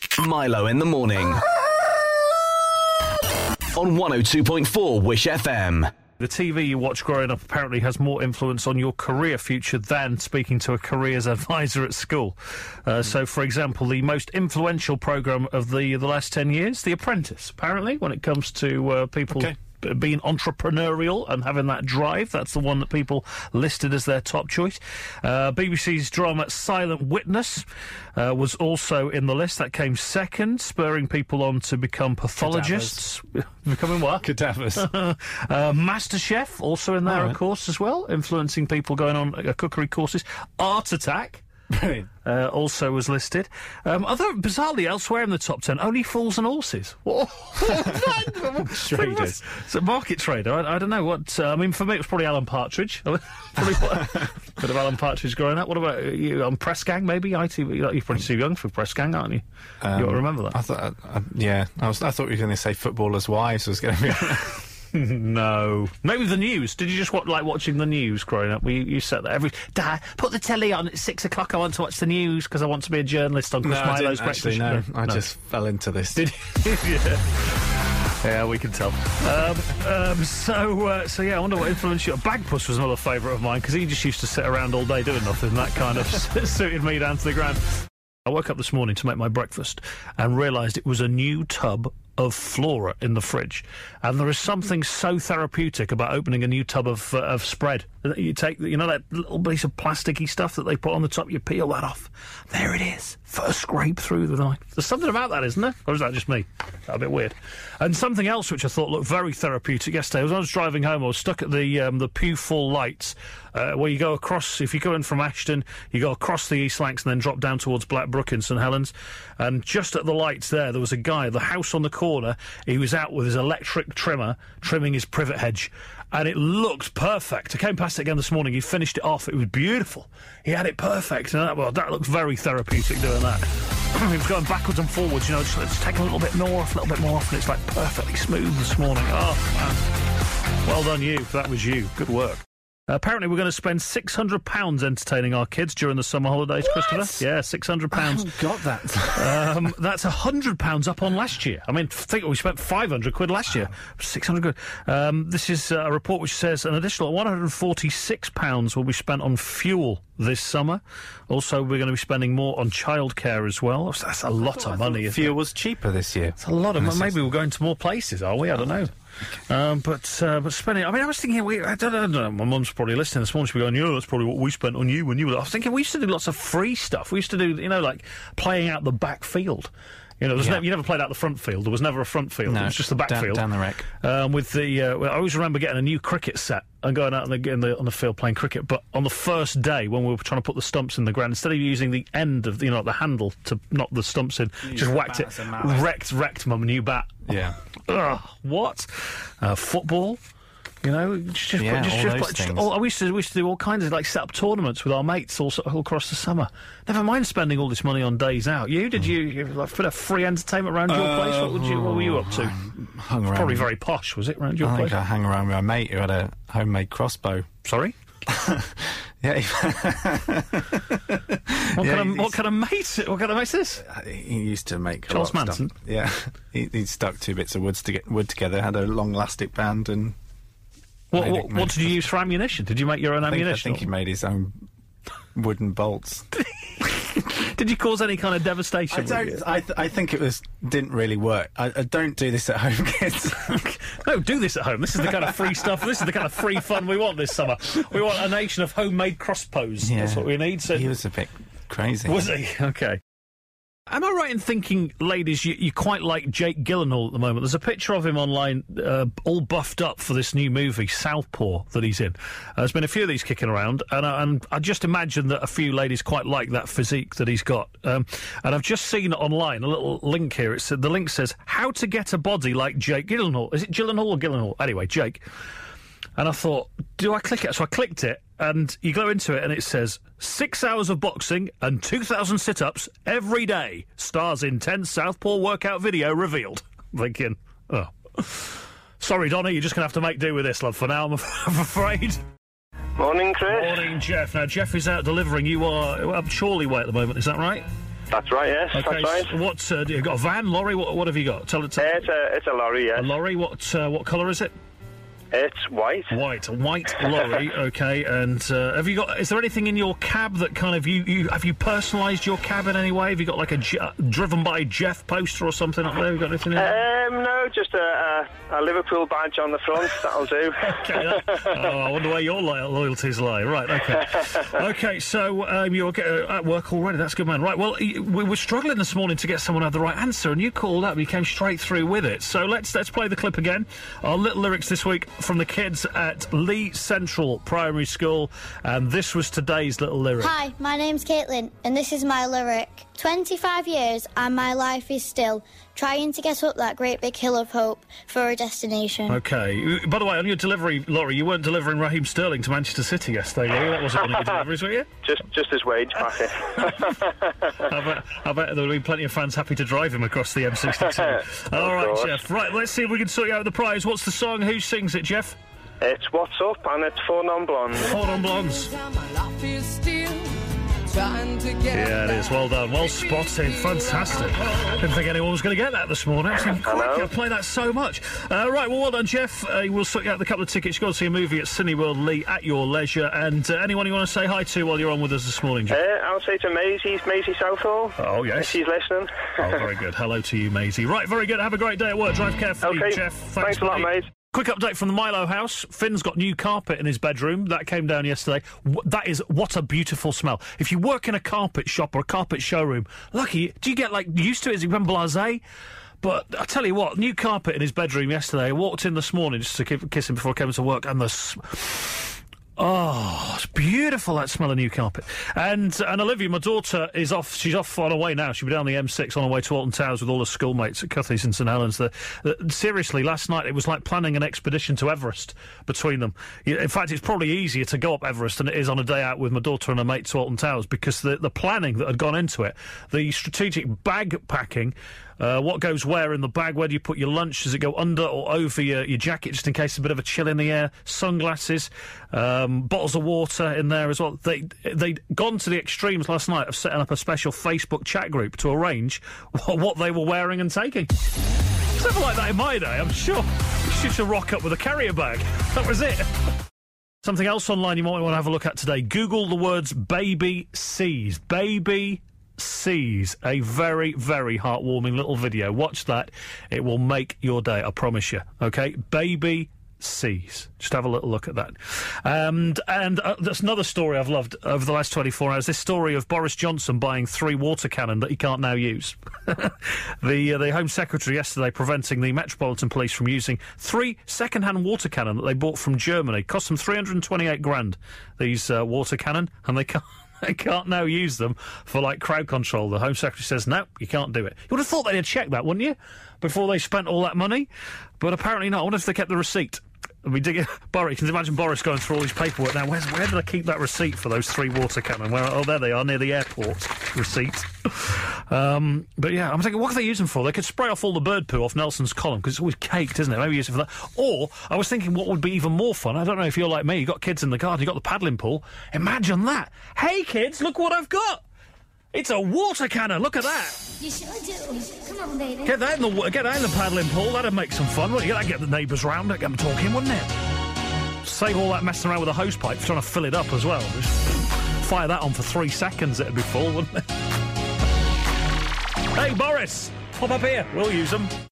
Milo in the morning. On 102.4 Wish FM. The TV you watch growing up apparently has more influence on your career future than speaking to a careers advisor at school. So, for example, the most influential programme of the last 10 years, The Apprentice, apparently, when it comes to people... Okay. Being entrepreneurial and having that drive, that's the one that people listed as their top choice. BBC's drama Silent Witness was also in the list. That came second, spurring people on to become pathologists. Becoming what? Cadavers. MasterChef, also in there, Right. of course, as well, influencing people going on cookery courses. Art Attack. Brilliant. Also was listed. Although, bizarrely, elsewhere in the top 10, Only Fools and Horses. What? Traders. It's a market trader. I don't know what... I mean, for me, it was probably Alan Partridge. Bit of Alan Partridge growing up. What about you? On Press Gang, maybe? ITV? You're probably too young for Press Gang, aren't you? You don't remember that? I thought, I thought you were going to say Footballers' Wives was going to be... No. Maybe the news. Did you just like watching the news growing up? You sat there Dad, put the telly on at 6 o'clock. I want to watch the news because I want to be a journalist on Chris Milo's Breakfast. No, I just fell into this. Did you? Yeah, we can tell. So yeah, I wonder what influenced you. Bagpuss was another favourite of mine because he just used to sit around all day doing nothing. That kind of suited me down to the ground. I woke up this morning to make my breakfast and realised it was a new tub of Flora in the fridge. And there is something so therapeutic about opening a new tub of spread. You take, that little piece of plasticky stuff that they put on the top, you peel that off. There it is. First scrape through the knife. There's something about that, isn't there? Or is that just me? That's a bit weird. And something else which I thought looked very therapeutic yesterday was I was driving home, I was stuck at the Pew Fall lights, where you go across, if you go in from Ashton, you go across the East Lancs and then drop down towards Blackbrook in St Helens. And just at the lights there was a guy, the house on the corner, he was out with his electric trimmer, trimming his privet hedge. And it looked perfect. I came past it again this morning. He finished it off. It was beautiful. He had it perfect. And that looks very therapeutic doing that. He was going backwards and forwards, just let's take a little bit more off, and it's like perfectly smooth this morning. Oh, man. Well done, you. That was you. Good work. Apparently we're going to spend £600 entertaining our kids during the summer holidays, What? Christopher. Yeah, £600. I haven't got that. That's £100 up on last year. I mean, think we spent £500 last year. £600. This is a report which says an additional £146 will be spent on fuel this summer. Also, we're going to be spending more on childcare as well. That's a lot of money. Fuel was cheaper this year. It's a lot of money. Maybe we're going to more places, are we? I don't know. But spending... I mean, I was thinking... I don't know. My mum's probably listening this morning. She'll be going, that's probably what we spent on you when you were... I was thinking we used to do lots of free stuff. We used to do, like playing out the back field. You never played out the front field. There was never a front field. No, it was just the back field. Down the wreck. With the... I always remember getting a new cricket set and going out on the field playing cricket. But on the first day, when we were trying to put the stumps in the ground, instead of using the end of, the handle to knock the stumps in, just whacked it. Wrecked mum a new bat. Yeah. Ugh, what? Football? We used to do all kinds of set up tournaments with our mates all across the summer. Never mind spending all this money on days out. You put a free entertainment around your place? What were you up to? Hung around. Probably very posh, was it, around your place? I think I hung around with a mate who had a homemade crossbow. Sorry? Yeah. What kind of mate is this? He used to make Charles a lot of Manson? stuff. Yeah. He stuck two bits of wood together, had a long elastic band, and what did you use for ammunition? Did you make your own ammunition? I think he made his own wooden bolts. Did you cause any kind of devastation? I think it didn't really work. I don't do this at home, kids. No, do this at home. This is the kind of free stuff. This is the kind of free fun we want this summer. We want a nation of homemade crossbows. Yeah. That's what we need. So he was a bit crazy. Was he? Okay. Am I right in thinking, ladies, you quite like Jake Gyllenhaal at the moment? There's a picture of him online, all buffed up for this new movie, Southpaw, that he's in. There's been a few of these kicking around, and I just imagine that a few ladies quite like that physique that he's got. And I've just seen online, a little link here. The link says, how to get a body like Jake Gyllenhaal. Is it Gyllenhaal or Gyllenhaal? Anyway, Jake. And I thought, do I click it? So I clicked it, and you go into it, and it says, 6 hours of boxing and 2,000 sit-ups every day. Stars intense Southpaw workout video revealed. I'm thinking, oh. Sorry, Donna, you're just going to have to make do with this, love, for now, I'm afraid. Morning, Chris. Morning, Jeff. Now, Jeff is out delivering. You are up Chorley way at the moment, is that right? That's right, yes, Okay, that's right. so what, you got a van, lorry, what have you got? Tell it. It's a lorry, yes. A lorry, what colour is it? It's white. A white lorry, okay, and is there anything in your cab that kind of, have you personalised your cab in any way? Have you got like a driven by Jeff poster or something up there? Have you got anything in there? No, just a Liverpool badge on the front, that'll do. Okay, I wonder where your loyalties lie. Right, okay. Okay, so you're at work already, that's good, man. Right, well, we were struggling this morning to get someone who had the right answer, and you called up, you came straight through with it. So let's play the clip again. Our little lyrics this week from the kids at Lee Central Primary School, and this was today's little lyric. Hi, my name's Caitlin, and this is my lyric. 25 years and my life is still trying to get up that great big hill of hope for a destination. Okay. By the way, on your delivery, Laurie, you weren't delivering Raheem Sterling to Manchester City yesterday, were you? That wasn't one of your deliveries, were you? Just his wage packet. I bet there would be plenty of fans happy to drive him across the M62. All right, course. Jeff. Right, let's see if we can sort you out the prize. What's the song? Who sings it, Jeff? It's What's Up, and it's Four Non Blondes. Four Non Blondes. Yeah, it is. Well done. Well spotted. Fantastic. Didn't think anyone was going to get that this morning. I play that so much. Right, well done, Jeff. We'll sort you out the couple of tickets. You've got to see a movie at Cineworld Lee at your leisure. And anyone you want to say hi to while you're on with us this morning, Jeff? I'll say to Maisie Southall. Oh, yes. If she's listening. Oh, very good. Hello to you, Maisie. Right, very good. Have a great day at work. Drive carefully, Okay. Jeff. Thanks a lot, mate. Quick update from the Milo house. Finn's got new carpet in his bedroom. That came down yesterday. What a beautiful smell. If you work in a carpet shop or a carpet showroom, lucky, do you get, used to it? Is it blasé? But I tell you what, new carpet in his bedroom yesterday. I walked in this morning just to kiss him before I came to work, and oh, it's beautiful, that smell of new carpet. And Olivia, my daughter, is off. She's off on her way now. She'll be down the M6 on her way to Alton Towers with all her schoolmates at Cutleys and St Helens. Seriously, last night it was like planning an expedition to Everest between them. In fact, it's probably easier to go up Everest than it is on a day out with my daughter and her mate to Alton Towers, because the planning that had gone into it, the strategic bag packing, what goes where in the bag, where do you put your lunch, does it go under or over your jacket just in case there's a bit of a chill in the air, sunglasses, bottles of water in there as well. They'd gone to the extremes last night of setting up a special Facebook chat group to arrange what they were wearing and taking. Something like that in my day, I'm sure. You should rock up with a carrier bag. That was it. Something else online you might want to have a look at today. Google the words baby C's. Baby C's. A very, very heartwarming little video. Watch that. It will make your day, I promise you. Okay? Baby C's. Just have a little look at that. And that's another story I've loved over the last 24 hours. This story of Boris Johnson buying 3 water cannon that he can't now use. The Home Secretary yesterday preventing the Metropolitan Police from using 3 second-hand water cannon that they bought from Germany. Cost them 328 grand, these water cannon, and they can't now use them for, crowd control. The Home Secretary says, no, you can't do it. You would have thought they'd have checked that, wouldn't you, before they spent all that money? But apparently not. I wonder if they kept the receipt. Boris, can you imagine Boris going through all his paperwork now? Where did I keep that receipt for those 3 water cannon? There they are, near the airport. Receipt. But yeah, I'm thinking, what could they use them for? They could spray off all the bird poo off Nelson's column, because it's always caked, isn't it? Maybe use it for that. Or, I was thinking what would be even more fun. I don't know if you're like me, you've got kids in the garden, you've got the paddling pool. Imagine that. Hey kids, look what I've got. It's a water cannon. Look at that. You sure do. Come on, baby. Get that in the paddling pool. That'd make some fun, wouldn't it? That'd get the neighbours round, get them talking, wouldn't it? Save all that messing around with a hose pipe, trying to fill it up as well. Just fire that on for 3 seconds, it'd be full, wouldn't it? Hey, Boris, pop up here. We'll use them.